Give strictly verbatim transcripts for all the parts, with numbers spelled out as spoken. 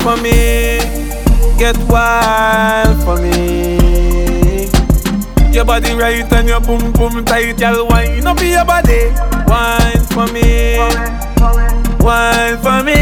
for me, get wild for me. Your body right and your boom boom tight, girl, wine up your body. Wine for me, wine for me.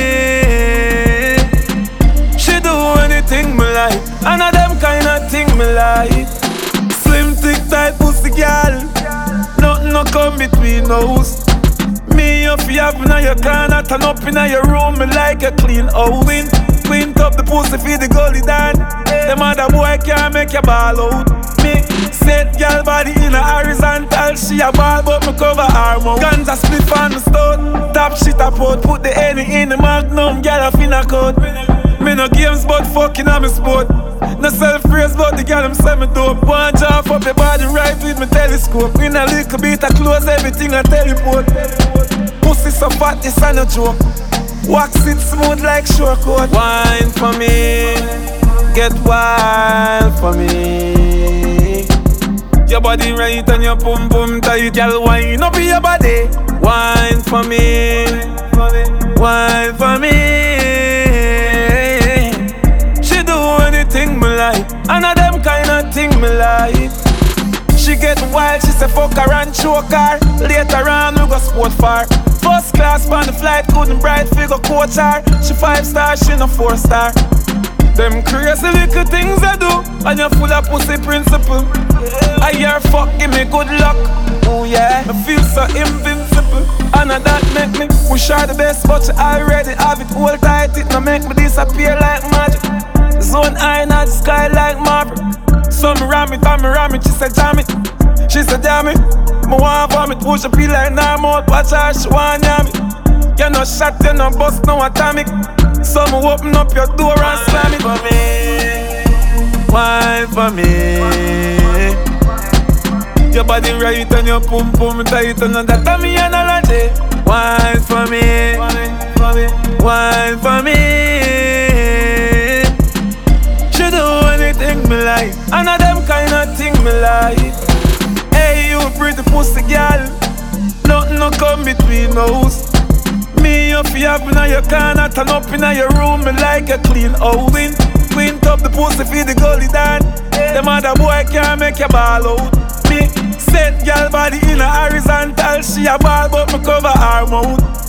She do anything me like, and of them kind of thing me like. Slim, thick, tight pussy, girl, nothing no come between us. Me up you have in your corner, turn up in your room, me like a clean out. Clean, clean up the pussy for the gully down. Them other boy can't make you ball out. Me set girl body in a horizontal, she a ball but me cover her mouth. Guns a split on the stone, top shit a pot, put the Henny in the magnum, girl a finna cut. Me no games but fucking on me sport. No self-praise but the girl them say me dope. One job up your body right with me telescope. In a little bit of close everything I teleport. Pussy so fat this ain't no joke. Wax it smooth like short coat. Wine for me, get wild for me. Your body right and your boom boom tight, girl, wine up your body. Wine for me, wine for me. She do anything me like, and of them kind of thing me like. She get wild, she say fuck her and choke her. Later on we go sport for. First class on the flight, couldn't bright figure coach her. She five star, she no four star. Them crazy little things I do, and you're full of pussy principle. I hear fuck, give me good luck. Oh yeah, I feel so invincible. And that make me push her the best, but you already have it. Hold tight, it no make me disappear like magic. Zone high in the sky like Marvel. So me ram it, and me ram it, she said jam it. She said damn it, me want vomit. Push up it like nine mouth, watch her, she want yam it. You no shot, you no bust, no atomic. So me open up your door and slam it. For me, wine for me. Your body right and your pum pum tight, and that a me analogy. Wine for me, wine for me. She do anything me like, and of them kind of thing me like. Hey, you pretty pussy girl, nothing no come between us. Me up you have in your corner, turn up in your room, me like a clean out. Clean, clean up the pussy for the gully down. Them other boy can't make you ball out. Me set girl body in a horizontal, she a ball but me cover her mouth.